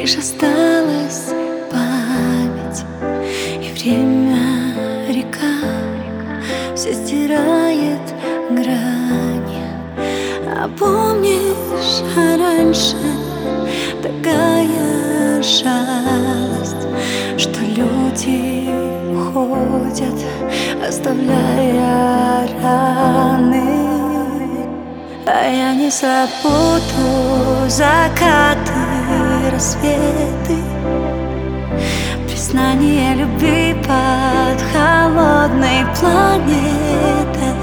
Лишь осталась память, и время, река, все стирает грани. А помнишь, раньше такая жалость, что люди уходят, оставляя раны. А я не забуду закаты, рассветы, признание любви под холодной планетой,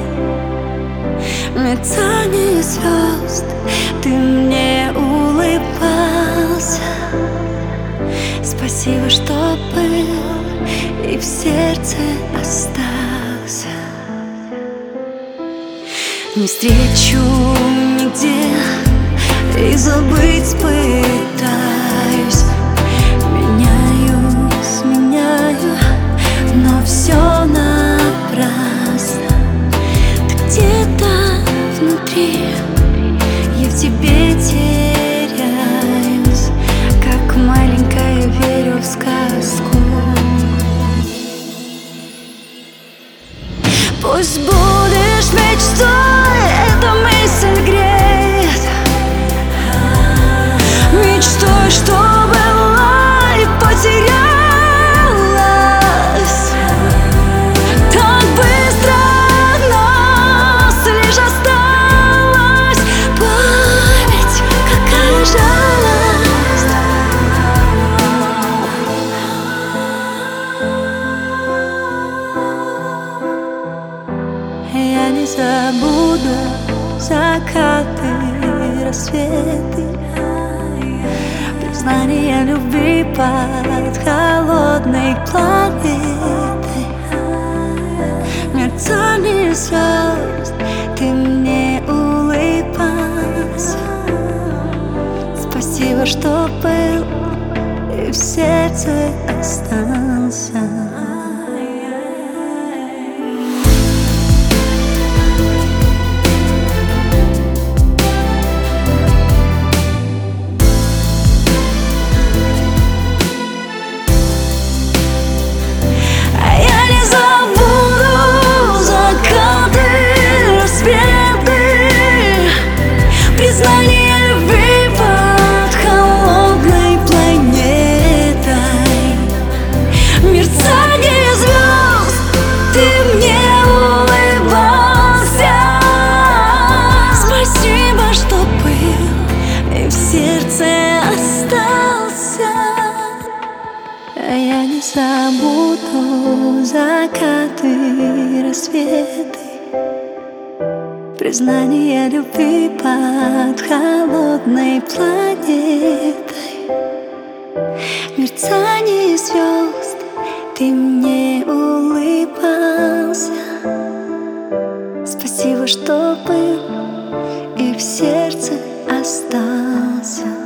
мерцание звезд, ты мне улыбался. Спасибо, что был и в сердце остался. Не встречу нигде и забыть пытаюсь. Меняю, но все напрасно. Ты где-то внутри, я в тебе теряюсь, как маленькая верю в сказку. Пусть будешь мечтой, эта мысль греет, мечтой, что была и потерялась. Так быстро от нас лишь осталась память, какая жалость. Я не забуду закаты, рассветы, признание любви под холодной планетой, мерцание звезд, ты мне улыбался. Спасибо, что был и в сердце остался. Я не забуду закаты, рассветы, признание любви под холодной планетой, мерцание звезд, ты мне улыбался. Спасибо, что был и в сердце остался.